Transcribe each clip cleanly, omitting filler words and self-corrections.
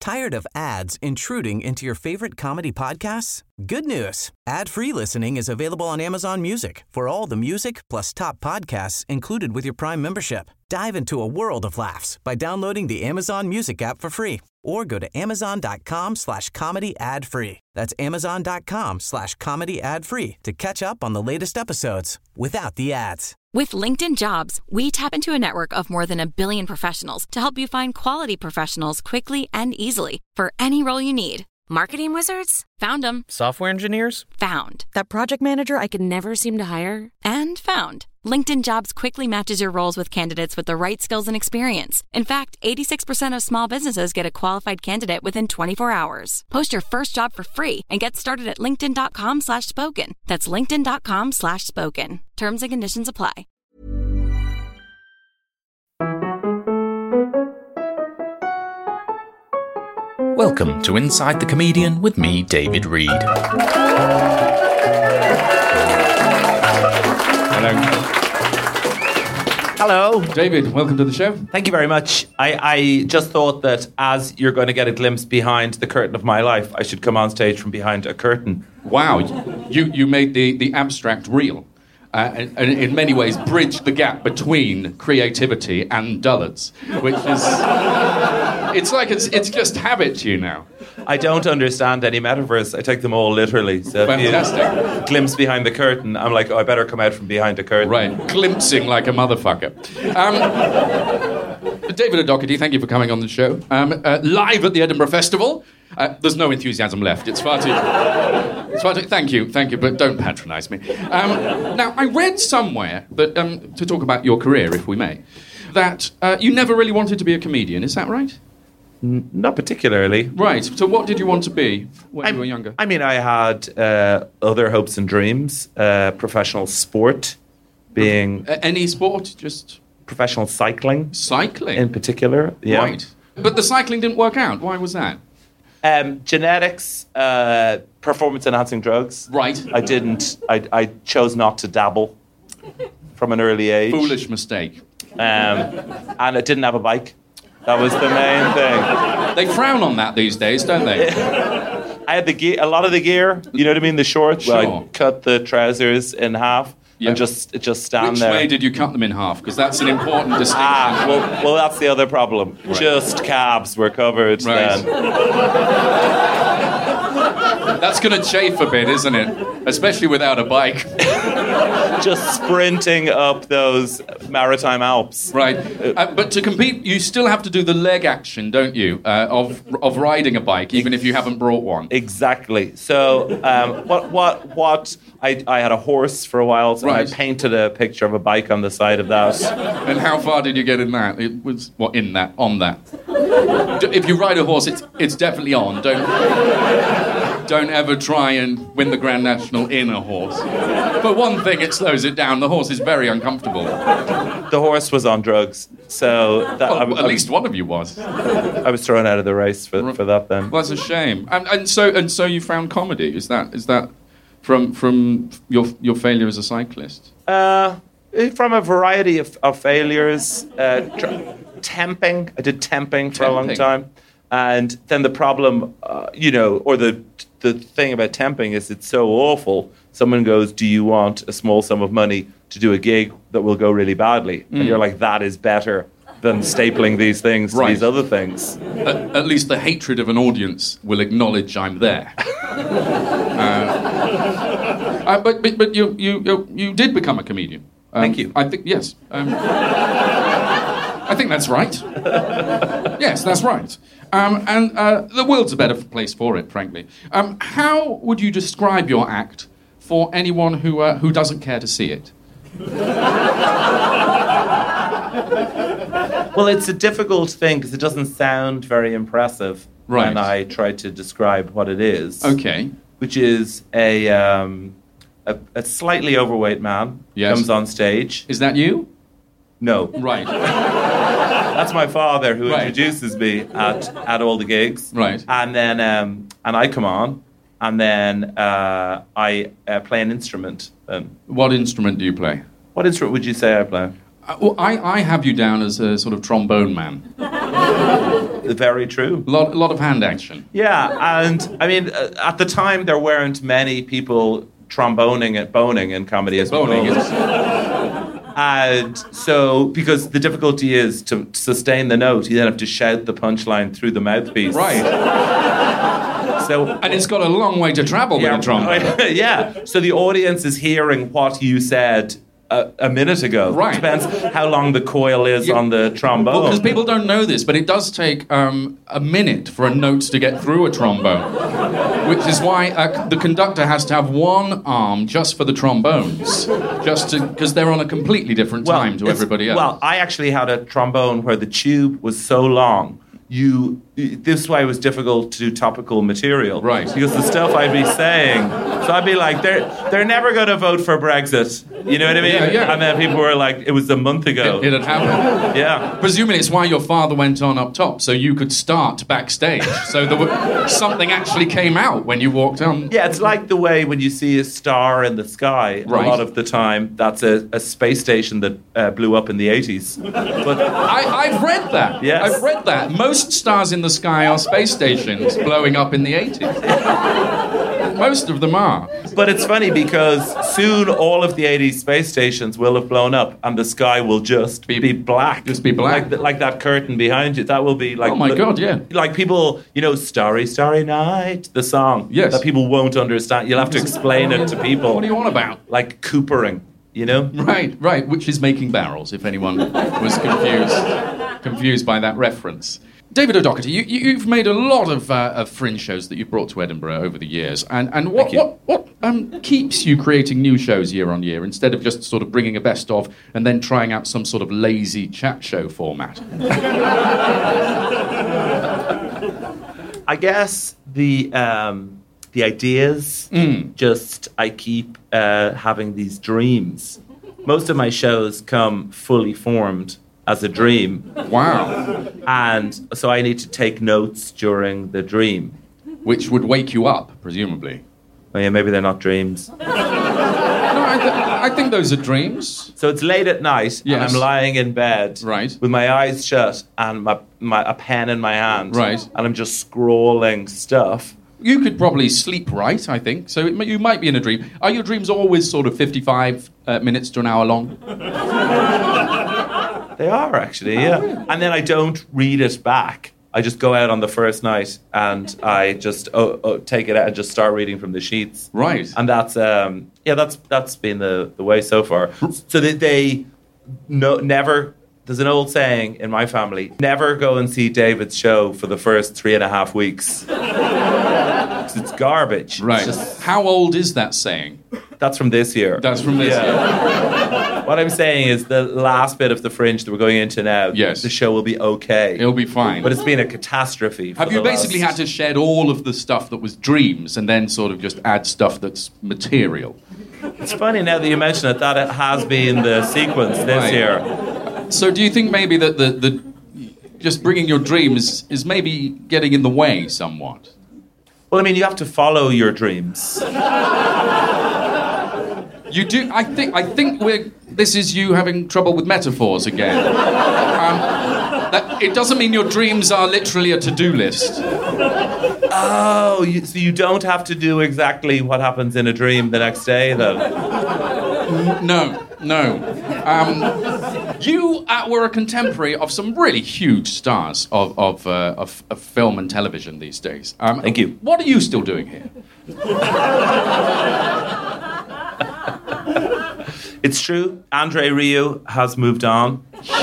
Tired of ads intruding into your favorite comedy podcasts? Good news. Ad-free listening is available on Amazon Music for all the music plus top podcasts included with your Prime membership. Dive into a world of laughs by downloading the Amazon Music app for free or go to amazon.com/comedy ad-free. That's amazon.com/comedy ad-free to catch up on the latest episodes without the ads. With LinkedIn Jobs, we tap into a network of more than 1 billion professionals to help you find quality professionals quickly and easily for any role you need. Marketing wizards? Found them. Software engineers? Found. That project manager I could never seem to hire? And found. LinkedIn Jobs quickly matches your roles with candidates with the right skills and experience. In fact, 86% of small businesses get a qualified candidate within 24 hours. Post your first job for free and get started at linkedin.com/spoken. That's linkedin.com/spoken. Terms and conditions apply. Welcome to Inside the Comedian with me, David Reed. Hello. David, welcome to the show. Thank you very much. I just thought that as you're going to get a glimpse behind the curtain of my life, I should come on stage from behind a curtain. Wow, you made the abstract real. And in many ways bridged the gap between creativity and dullards, which is... It's just habit to you now. I don't understand any metaphors. I take them all literally. So fantastic. If you glimpse behind the curtain, I'm like, oh, I better come out from behind the curtain. Right, glimpsing like a motherfucker. David O'Doherty, thank you for coming on the show. Live at the Edinburgh Festival. There's no enthusiasm left. It's far too... Thank you, but don't patronise me. Now, I read somewhere that, to talk about your career, if we may, that you never really wanted to be a comedian. Is that right? Not particularly. Right. So what did you want to be when you were younger? I mean, I had other hopes and dreams. Professional sport being... any sport? Just... Professional cycling. Cycling? In particular, yeah. Right. But the cycling didn't work out. Why was that? Genetics, performance-enhancing drugs. Right. I chose not to dabble from an early age. Foolish mistake. And I didn't have a bike. That was the main thing. They frown on that these days, don't they? I had a lot of the gear. You know what I mean? The shorts. Sure. Where I cut the trousers in half. Yep. And just stand Which there. Which way did you cut them in half? Because that's an important distinction. Well, that's the other problem. Right. Just calves were covered right. then. That's going to chafe a bit, isn't it? Especially without a bike. Just sprinting up those maritime Alps. Right. But to compete, you still have to do the leg action, don't you? Of riding a bike, even if you haven't brought one. Exactly. So, I had a horse for a while, so right. I painted a picture of a bike on the side of that. And how far did you get in that? It was on that. If you ride a horse, it's definitely on. Don't ever try and win the Grand National in a horse. For one thing, it slows it down. The horse is very uncomfortable. The horse was on drugs, so at least one of you was. I was thrown out of the race for that then. Well, that's a shame. And so you found comedy. Is that from your failure as a cyclist? From a variety of failures. Temping. I did temping for a long time. And then the problem, or the thing about temping is it's so awful. Someone goes, do you want a small sum of money to do a gig that will go really badly? And you're like, that is better than stapling these things to these other things. At least the hatred of an audience will acknowledge I'm there. But you did become a comedian. Thank you. I think, yes. I think that's right. Yes, that's right. And the world's a better place for it, frankly. How would you describe your act for anyone who doesn't care to see it? Well, it's a difficult thing because it doesn't sound very impressive when I try to describe what it is. Okay. Which is a slightly overweight man comes on stage. Is that you? No. Right. That's my father who introduces me at all the gigs. Right. And then and I come on, and then I play an instrument. What instrument do you play? What instrument would you say I play? Well, I have you down as a sort of trombone man. Very true. Lot of hand action. Yeah, and I mean, at the time there weren't many people tromboning and boning in comedy as Boning, well. yes. And so, because the difficulty is to sustain the note, you then have to shout the punchline through the mouthpiece. Right. So, And it's got a long way to travel with a trombone. Yeah. So the audience is hearing what you said a minute ago. Right. Depends how long the coil is on the trombone. Because people don't know this, but it does take a minute for a note to get through a trombone, which is why the conductor has to have one arm just for the trombones, because they're on a completely different time to everybody else. Well, I actually had a trombone where the tube was so long. This is why it was difficult to do topical material. Right. Because the stuff I'd be saying, so I'd be like, they're never going to vote for Brexit. You know what I mean? Yeah. And then people were like, it was a month ago. It had happened. Yeah. Presumably it's why your father went on up top, so you could start backstage. So something actually came out when you walked on. Yeah, it's like the way when you see a star in the sky, Right. a lot of the time, that's a space station that blew up in the 80s. But I've read that. Yes. I've read that. Most stars in the sky are space stations blowing up in the 80s. Most of them are. But it's funny because soon all of the 80s space stations will have blown up and the sky will just be black. Just be black. Like that curtain behind you. That will be like... Oh my God, yeah. Like people, Starry, Starry Night, the song. Yes. That people won't understand. You'll have to explain it to people. What are you on about? Like Coopering, Right, which is making barrels, if anyone was confused by that reference. David O'Doherty, you've made a lot of fringe shows that you've brought to Edinburgh over the years, and what keeps you creating new shows year on year instead of just sort of bringing a best of and then trying out some sort of lazy chat show format? I guess the ideas, I keep having these dreams. Most of my shows come fully formed as a dream. Wow. And so I need to take notes during the dream. Which would wake you up, presumably. Oh yeah, maybe they're not dreams. No, I think those are dreams. So it's late at night, Yes. and I'm lying in bed Right. with my eyes shut and a pen in my hand. Right. And I'm just scrolling stuff. You could probably sleep right, I think. So you might be in a dream. Are your dreams always sort of 55 minutes to an hour long? They are, actually, yeah. And then I don't read it back. I just go out on the first night and I just take it out and just start reading from the sheets. Right. And that's been the way so far. So they never... There's an old saying in my family, never go and see David's show for the first 3.5 weeks. 'Cause it's garbage. Right. It's just, How old is that saying? that's from this year. That's from this year. What I'm saying is the last bit of the fringe that we're going into now, Yes. the show will be okay. It'll be fine. But it's been a catastrophe. Have you basically had to shed all of the stuff that was dreams and then sort of just add stuff that's material? It's funny now that you mention it, that it has been the sequence this Right. year. So do you think maybe that the just bringing your dreams is maybe getting in the way somewhat? Well, I mean, you have to follow your dreams. You do. I think this is you having trouble with metaphors again. It doesn't mean your dreams are literally a to-do list. Oh, so you don't have to do exactly what happens in a dream the next day, then? No. You were a contemporary of some really huge stars of film and television these days. Thank you. What are you still doing here? It's true. Andre Rieu has moved on.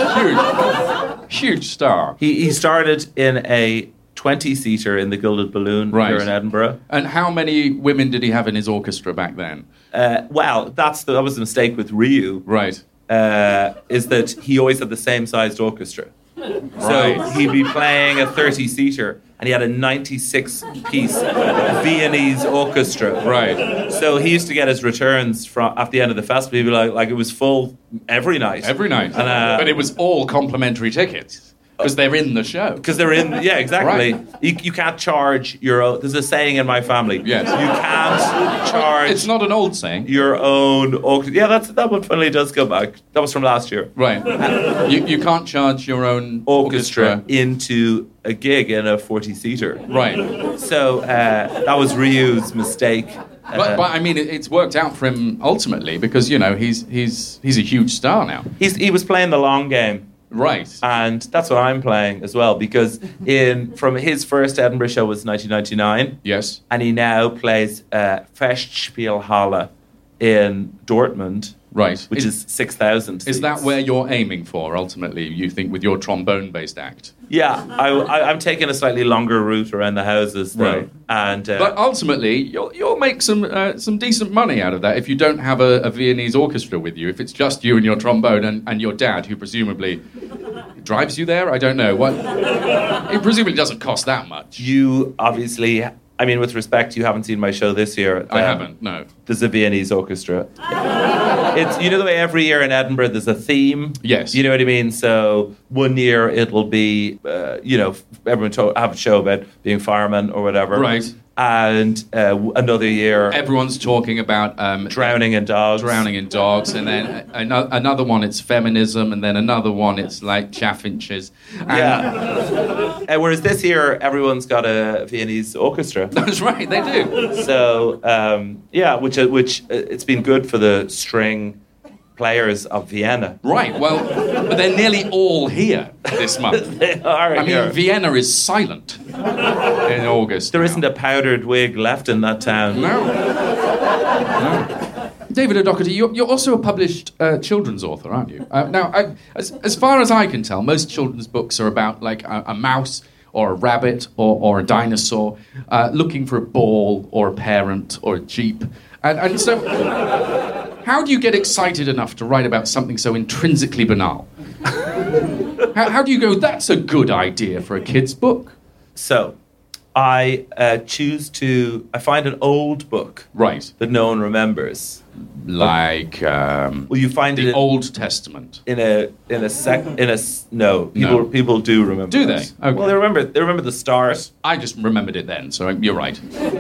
Huge star. He started in a 20-seater in the Gilded Balloon here in Edinburgh. And how many women did he have in his orchestra back then? Well, that was the mistake with Rieu. Right. Is that he always had the same sized orchestra. So he'd be playing a 30-seater and he had a 96-piece Viennese orchestra. Right. So he used to get his returns at the end of the festival. He'd be like it was full every night. Every night. And, but it was all complimentary tickets. Because they're in the show. Because they're in, yeah, exactly. Right. You can't charge your own. There's a saying in my family. Yes. You can't charge. It's not an old saying. Your own. Yeah, that one finally does go back. That was from last year. Right. You can't charge your own Orchestra into a gig in a 40-seater. Right. So that was Ryu's mistake. But I mean, it's worked out for him ultimately because he's a huge star now. He was playing the long game. Right. And that's what I'm playing as well, because from his first Edinburgh show was 1999. Yes. And he now plays Festspielhalle in Dortmund. Right. Which is 6,000 seats. Is that where you're aiming for, ultimately, you think, with your trombone-based act? Yeah, I'm taking a slightly longer route around the houses, though. Right. And, but ultimately, you'll make some decent money out of that if you don't have a Viennese orchestra with you, if it's just you and your trombone and your dad, who presumably drives you there? I don't know. It presumably doesn't cost that much. You obviously... I mean, with respect, you haven't seen my show this year. I haven't, no. There's a Viennese orchestra. It's, you know the way every year in Edinburgh there's a theme? Yes. You know what I mean? So one year it'll be, everyone have a show about being firemen or whatever. Right. And another year... Everyone's talking about... drowning in dogs. Drowning in dogs. And then another one, it's feminism. And then another one, it's like chaffinches. Yeah. Whereas this year, everyone's got a Viennese orchestra. That's right, they do. So, which it's been good for the string players of Vienna. Right, well, but they're nearly all here this month. They are here. Mean, Vienna is silent in August. There isn't a powdered wig left in that town. No. David O'Doherty, you're also a published children's author, aren't you? As far as I can tell, most children's books are about like a mouse or a rabbit or a dinosaur looking for a ball or a parent or a jeep. And so, how do you get excited enough to write about something so intrinsically banal? How do you go, that's a good idea for a kid's book? So, I I find an old book. Right. That no one remembers. Like, you find the it Old Testament. People do remember. Do they? It. Okay. Well, they remember the start. I just remembered it then, so you're right.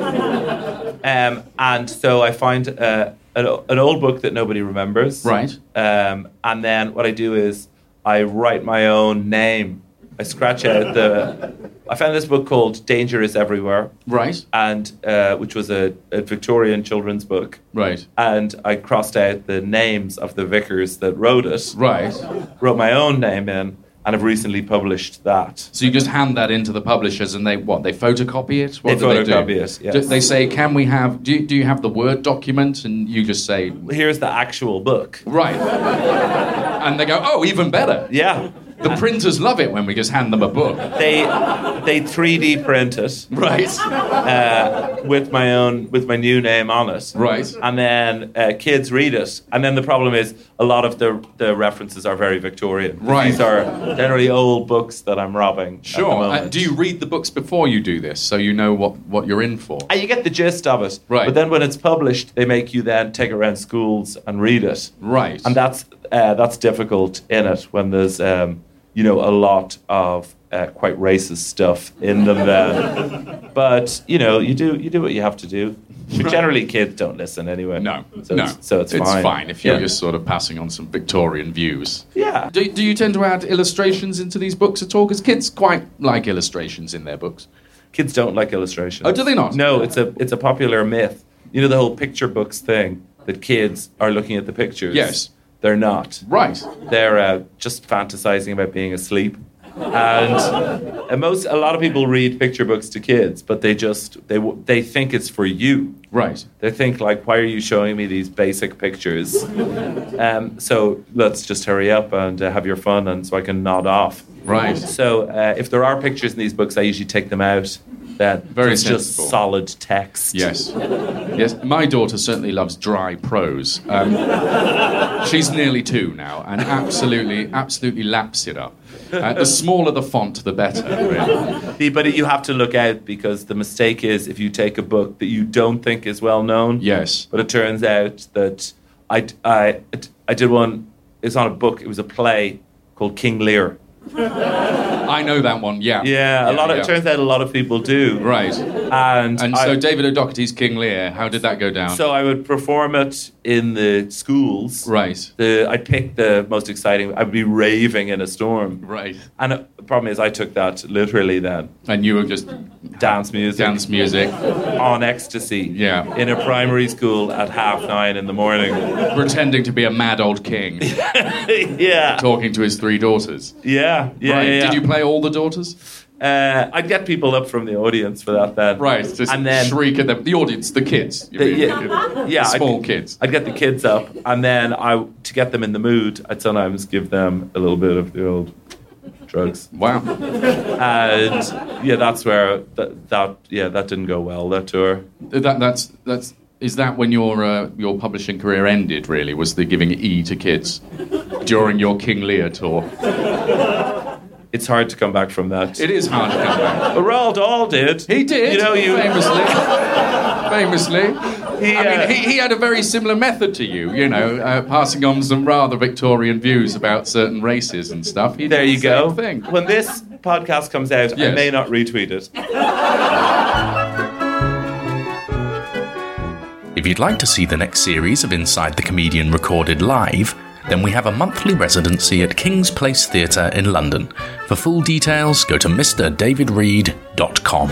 And so I find an old book that nobody remembers. Right. And then what I do is I write my own name. I scratch out I found this book called Danger is Everywhere. Right. And which was a Victorian children's book. Right. And I crossed out the names of the vicars that wrote it. Right. Wrote my own name in, and have recently published that. So you just hand that in to the publishers, and they photocopy it? They photocopy it, yes. They say, can we have... Do you have the Word document? And you just say... Here's the actual book. Right. And they go, oh, even better. Yeah. The printers love it when we just hand them a book. They 3D print it, right? With my new name on it, right? And then kids read it, and then the problem is a lot of the references are very Victorian. Right. These are generally old books that I'm robbing. Sure. Do you read the books before you do this, so you know what you're in for? You get the gist of it, right? But then when it's published, they make you then take it around schools and read it, right? And that's difficult in it when there's a lot of quite racist stuff in them then. But, you do what you have to do. But generally kids don't listen anyway. No. So it's fine. It's fine if you're just sort of passing on some Victorian views. Yeah. Do you tend to add illustrations into these books at all? Because kids quite like illustrations in their books. Kids don't like illustrations. Oh, do they not? No, it's a popular myth. You know the whole picture books thing, that kids are looking at the pictures. Yes. They're not. Right. They're just fantasizing about being asleep. And a lot of people read picture books to kids, but they think it's for you. Right. They think, like, why are you showing me these basic pictures? So let's just hurry up and have your fun, and so I can nod off. Right. So if there are pictures in these books, I usually take them out. It's just solid text. Yes. Yes. My daughter certainly loves dry prose. She's nearly 2 now, and absolutely laps it up. The smaller the font, the better. Really. But you have to look out, because the mistake is if you take a book that you don't think is well known. Yes. But it turns out that I did one. It's on a book. It was a play called King Lear. I know that one, yeah. Yeah, it turns out a lot of people do. Right. And so David O'Doherty's King Lear, how did that go down? So I would perform it in the schools. Right. I'd pick the most exciting. I'd be raving in a storm. Right. And the problem is I took that literally then. And you were just... Dance music. On ecstasy. Yeah. In a primary school at 9:30 in the morning. Pretending to be a mad old king. Yeah. Talking to his 3 daughters. Yeah. Right. Yeah. Did you play all the daughters? I'd get people up from the audience for that then. Right, just and then shriek at them. The audience, the kids. Small kids. I'd get the kids up, and then to get them in the mood, I'd sometimes give them a little bit of the old drugs. Wow. And that's where that didn't go well, that tour. Is that when your publishing career ended, really? Was the giving E to kids during your King Lear tour? It's hard to come back from that. It is hard to come back. Roald Dahl did. He did. Famously. He had a very similar method to you, passing on some rather Victorian views about certain races and stuff. There you go. Thing. When this podcast comes out, yes. I may not retweet it. If you'd like to see the next series of Inside the Comedian recorded live, then we have a monthly residency at King's Place Theatre in London. For full details, go to mrdavidreed.com.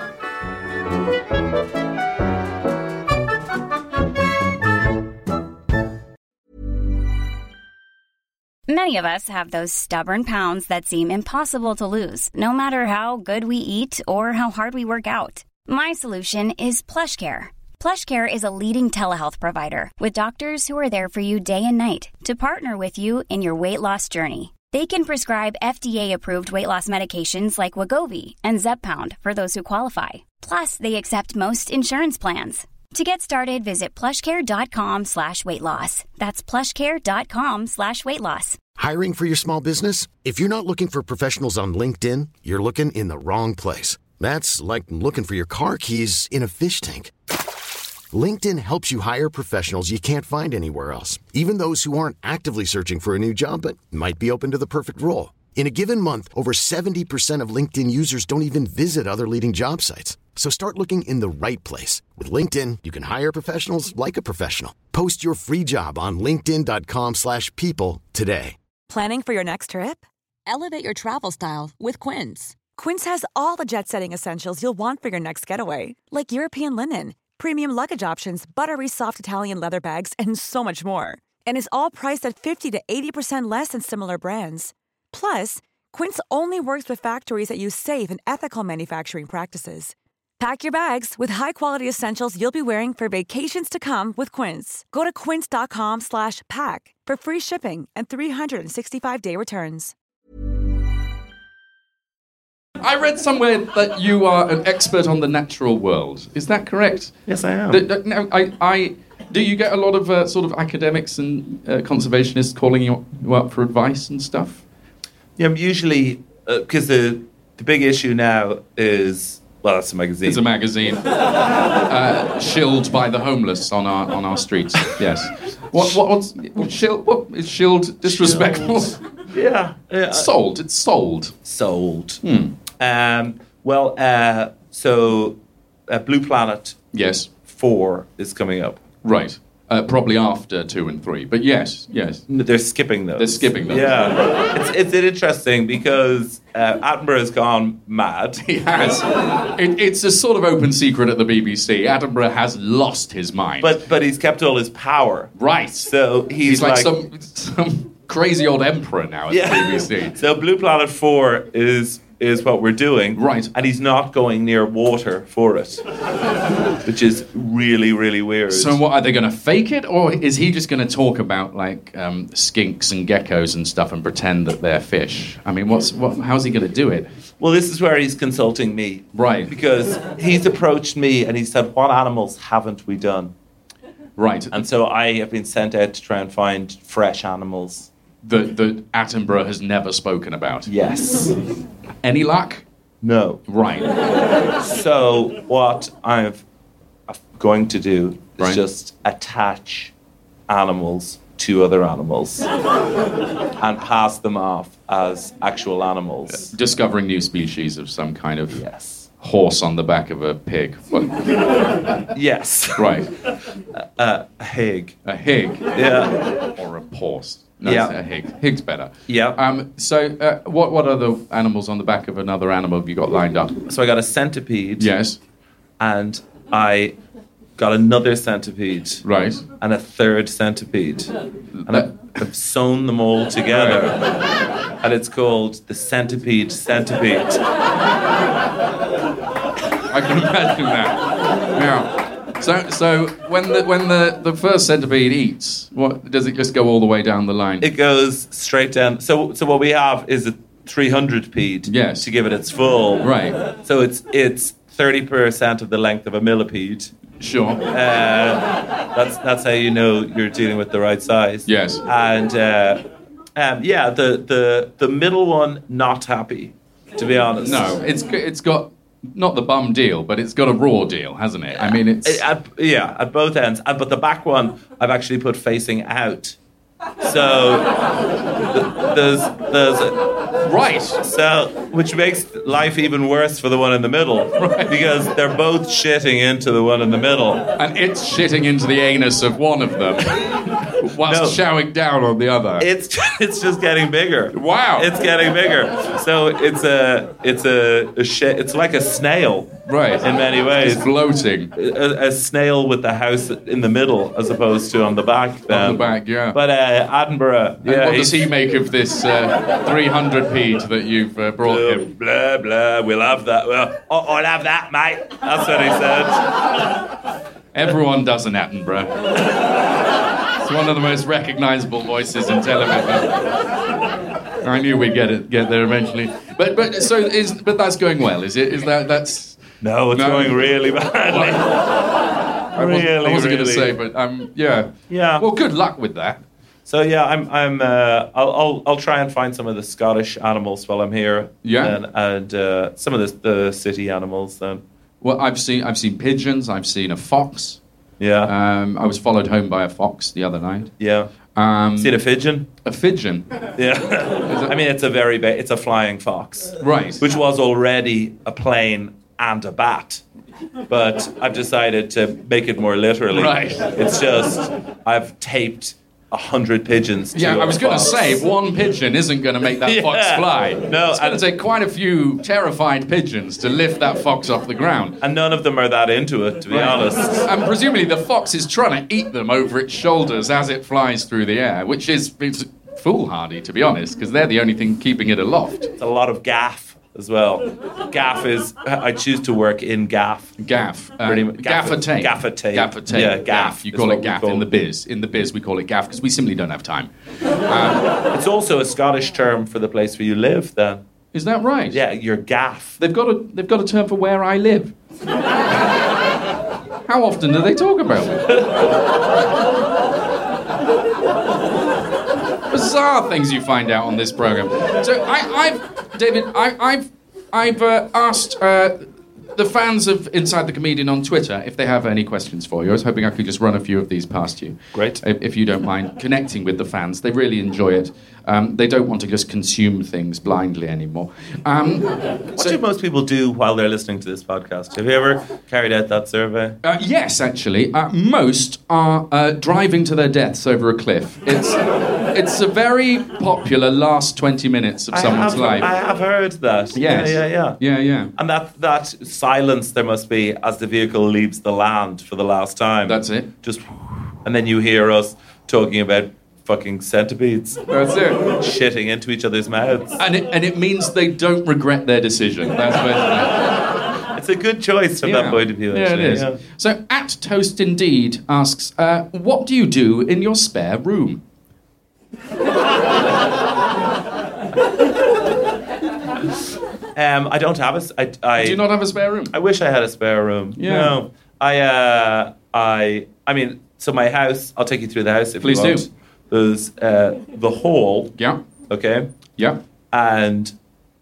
Many of us have those stubborn pounds that seem impossible to lose, no matter how good we eat or how hard we work out. My solution is PlushCare. PlushCare is a leading telehealth provider with doctors who are there for you day and night to partner with you in your weight loss journey. They can prescribe FDA-approved weight loss medications like Wegovy and Zepbound for those who qualify. Plus, they accept most insurance plans. To get started, visit plushcare.com/weightloss. That's plushcare.com/weightloss. Hiring for your small business? If you're not looking for professionals on LinkedIn, you're looking in the wrong place. That's like looking for your car keys in a fish tank. LinkedIn helps you hire professionals you can't find anywhere else, even those who aren't actively searching for a new job but might be open to the perfect role. In a given month, over 70% of LinkedIn users don't even visit other leading job sites. So start looking in the right place. With LinkedIn, you can hire professionals like a professional. Post your free job on linkedin.com/people today. Planning for your next trip? Elevate your travel style with Quince. Quince has all the jet-setting essentials you'll want for your next getaway, like European linen, premium luggage options, buttery soft Italian leather bags, and so much more. And is all priced at 50 to 80% less than similar brands. Plus, Quince only works with factories that use safe and ethical manufacturing practices. Pack your bags with high-quality essentials you'll be wearing for vacations to come with Quince. Go to quince.com/pack for free shipping and 365-day returns. I read somewhere that you are an expert on the natural world. Is that correct? Yes, I am. Do you get a lot of sort of academics and conservationists calling you up for advice and stuff? Yeah, usually, because the big issue now is, well, that's a magazine. It's a magazine. Shilled by the homeless on our streets. Yes. What's shield? What is shield disrespectful? Yeah. Sold. It's sold. Sold. So Blue Planet. Yes. 4 is coming up. Right. Probably after 2 and 3. But yes. They're skipping those. Yeah. It's interesting because Attenborough has gone mad. He has. It's a sort of open secret at the BBC. Attenborough has lost his mind. But he's kept all his power. Right. So he's like some crazy old emperor now at the BBC. So Blue Planet 4 is what we're doing. Right. And he's not going near water for it, which is really, really weird. So what, are they going to fake it? Or is he just going to talk about, like, skinks and geckos and stuff and pretend that they're fish? I mean, how's he going to do it? Well, this is where he's consulting me. Right. Because he's approached me and he said, what animals haven't we done? Right. And so I have been sent out to try and find fresh animals. That Attenborough has never spoken about. Yes. Any luck? No. Right. So what I'm going to do is just attach animals to other animals and pass them off as actual animals. Discovering new species of some kind of Yes. horse on the back of a pig. Well, Yes. right. A hig. A hig. Yeah. Or a horse. No, Yeah. a hig. Hig's better. Yeah. So what other animals on the back of another animal have you got lined up? So I got a centipede. Yes. And I got another centipede. Right. And a third centipede. And I've sewn them all together. And it's called the centipede centipede. I can imagine that. Now, so when the first centipede eats, what does it just go all the way down the line? It goes straight down. So what we have is a 300-pede. Yes. To give it its full. Right. So it's 30% of the length of a millipede. Sure. That's how you know you're dealing with the right size. Yes. And the middle one not happy, to be honest. No, it's got not the bum deal, but it's got a raw deal, hasn't it? I mean, it's at both ends. But the back one I've actually put facing out. So there's right. So which makes life even worse for the one in the middle, right? Because they're both shitting into the one in the middle, and it's shitting into the anus of one of them, whilst showering down on the other. It's just getting bigger. Wow, it's getting bigger. So it's like a snail, right? In many ways, it's floating. A snail with the house in the middle, as opposed to on the back. Then. On the back, yeah. But Attenborough. Yeah, what does he make of this 300-pede that you've brought him? Blah, blah, we'll have that. Well, I'll have that, mate. That's what he said. Everyone does an Attenborough. It's one of the most recognisable voices in television. I knew we'd get there eventually. But that's going well, is it? That's... No, it's going really badly. I wasn't going to say, but yeah. Well, good luck with that. So yeah, I'll try and find some of the Scottish animals while I'm here. Yeah, and some of the city animals then. Well, I've seen pigeons. I've seen a fox. Yeah. I was followed home by a fox the other night. Yeah. Seen a pigeon? A pigeon. Yeah. I mean, it's a flying fox. Right. Which was already a plane and a bat. But I've decided to make it more literally. Right. It's just I've taped 100 pigeons. Yeah, I was going to say, one pigeon isn't going to make that fox fly. No, it's going to take quite a few terrified pigeons to lift that fox off the ground. And none of them are that into it, to be honest. And presumably the fox is trying to eat them over its shoulders as it flies through the air, which is foolhardy, to be honest, because they're the only thing keeping it aloft. It's a lot of gaff as well. Gaff is... I choose to work in gaff. Gaff. Gaffer tape. Gaffer tape. Gaffer tape. Yeah, gaff. You call it gaff in the biz. In the biz, we call it gaff because we simply don't have time. It's also a Scottish term for the place where you live, then. Is that right? Yeah, your gaff. They've got a term for where I live. How often do they talk about it? Bizarre things you find out on this program. So I've asked the fans of Inside the Comedian on Twitter if they have any questions for you. I was hoping I could just run a few of these past you. Great. If you don't mind connecting with the fans. They really enjoy it. They don't want to just consume things blindly anymore. What do most people do while they're listening to this podcast? Have you ever carried out that survey? Yes, actually. Most are driving to their deaths over a cliff. It's a very popular last 20 minutes of someone's life. I have heard that. Yes. Yeah. And that silence there must be as the vehicle leaves the land for the last time. That's it. And then you hear us talking about fucking centipedes. That's it. Shitting into each other's mouths. And it means they don't regret their decision. That's basically. It's a good choice from that point of view, actually. Yeah, it is. Yeah. So, Toast Indeed asks, what do you do in your spare room? I don't have Do you not have a spare room? I wish I had a spare room. Yeah. No. I mean, so my house, I'll take you through the house if Please you want. do. There's the hall. Yeah. Okay? Yeah. And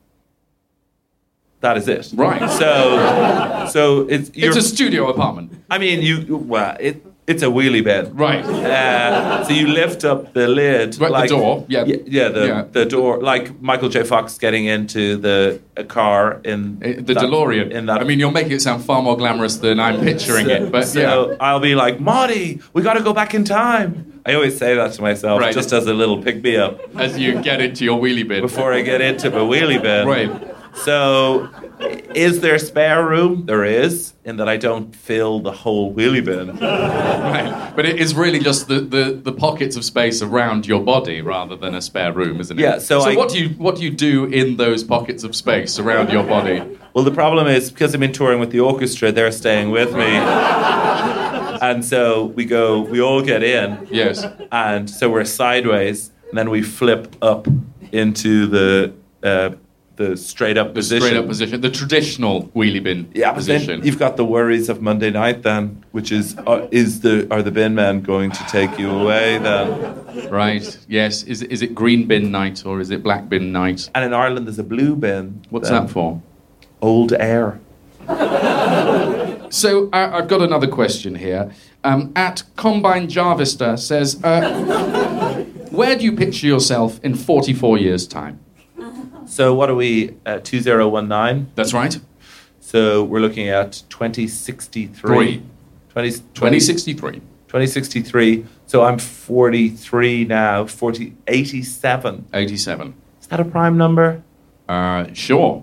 that is it. Right. So it's... It's a studio apartment. I mean, It's a wheelie bin. Right. So you lift up the lid. Right, the door. Yeah. The door. Like Michael J. Fox getting into a car in... The DeLorean. I mean, you're making it sound far more glamorous than I'm picturing it. But I'll be like, Marty, we got to go back in time. I always say that to myself, just as a little pick-me-up. As you get into your wheelie bin. Before I get into my wheelie bin. Right. So, is there spare room? There is, in that I don't fill the whole wheelie bin. Right. But it is really just the pockets of space around your body rather than a spare room, isn't it? Yeah. So what do you do in those pockets of space around your body? Well, the problem is, because I've been touring with the orchestra, they're staying with me. And so we all get in. Yes. And so we're sideways, and then we flip up into the straight up position. The straight up position, the traditional wheelie bin position. Then you've got the worries of Monday night then, which is are the bin men going to take you away then? Right. Yes. Is it green bin night or is it black bin night? And in Ireland there's a blue bin. What's that for? Old air. So I've got another question here. At Combine Jarvista says, where do you picture yourself in 44 years' time? So what are we, 2019? That's right. So we're looking at 2063. 2063. 2063. So I'm 43 now, 87. 87. Is that a prime number? Sure.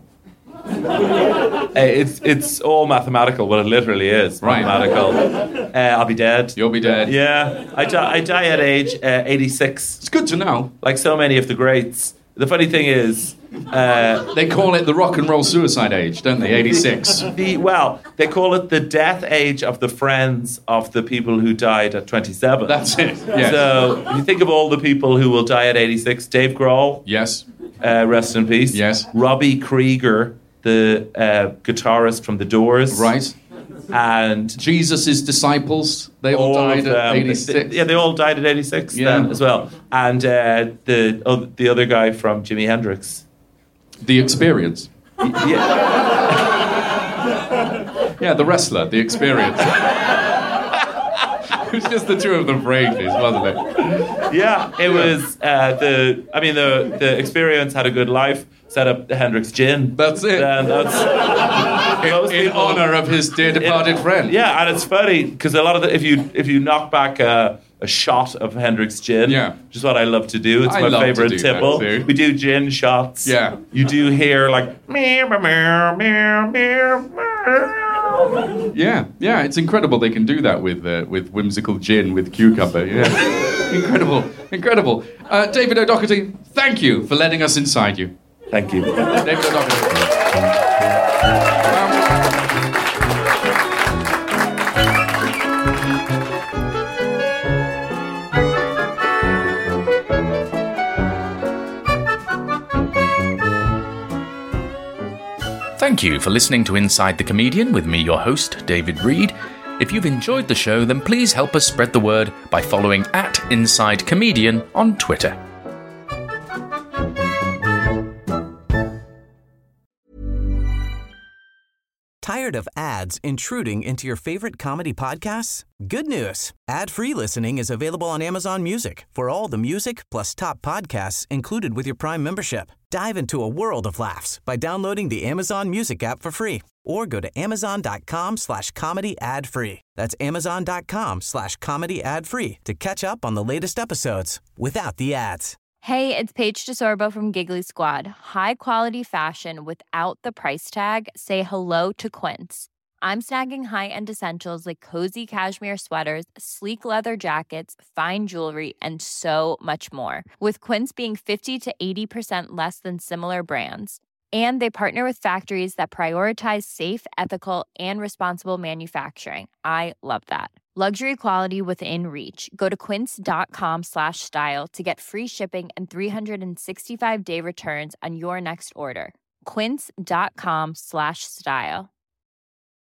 It's all mathematical, but it literally is mathematical. I'll be dead. You'll be dead. Yeah. I die at age 86. It's good to know. Like so many of the greats. The funny thing is... they call it the rock and roll suicide age, don't they? 86. They call it the death age of the friends of the people who died at 27. That's it, yes. So if you think of all the people who will die at 86, Dave Grohl. Yes. Rest in peace. Yes. Robbie Krieger, the guitarist from The Doors. Right. And Jesus' disciples, they all died at 86. They all died at 86 then as well. And the other guy from Jimi Hendrix. The Experience. Yeah, the wrestler, The Experience. It was just the two of them for ages, wasn't it? Yeah, it was the Experience had a good life, set up the Hendrix Gin. That's it. And that's in honour of his dear departed friend. Yeah, and it's funny because a lot of if you knock back a shot of Hendrix Gin, which is what I love to do. It's my favourite tipple. We do gin shots. Yeah. You do hear like Yeah, it's incredible they can do that with whimsical gin with cucumber. Yeah. Incredible. David O'Doherty, thank you for letting us inside you. Thank you. David O'Doherty. Thank you for listening to Inside the Comedian with me, your host, David Reed. If you've enjoyed the show, then please help us spread the word by following @InsideComedian on Twitter. Tired of ads intruding into your favorite comedy podcasts? Good news. Ad-free listening is available on Amazon Music for all the music plus top podcasts included with your Prime membership. Dive into a world of laughs by downloading the Amazon Music app for free or go to amazon.com/comedy ad-free. That's amazon.com/comedy ad-free to catch up on the latest episodes without the ads. Hey, it's Paige DeSorbo from Giggly Squad. High quality fashion without the price tag. Say hello to Quince. I'm snagging high-end essentials like cozy cashmere sweaters, sleek leather jackets, fine jewelry, and so much more. With Quince being 50 to 80% less than similar brands. And they partner with factories that prioritize safe, ethical, and responsible manufacturing. I love that. Luxury quality within reach. Go to quince.com/style to get free shipping and 365-day returns on your next order. Quince.com/style.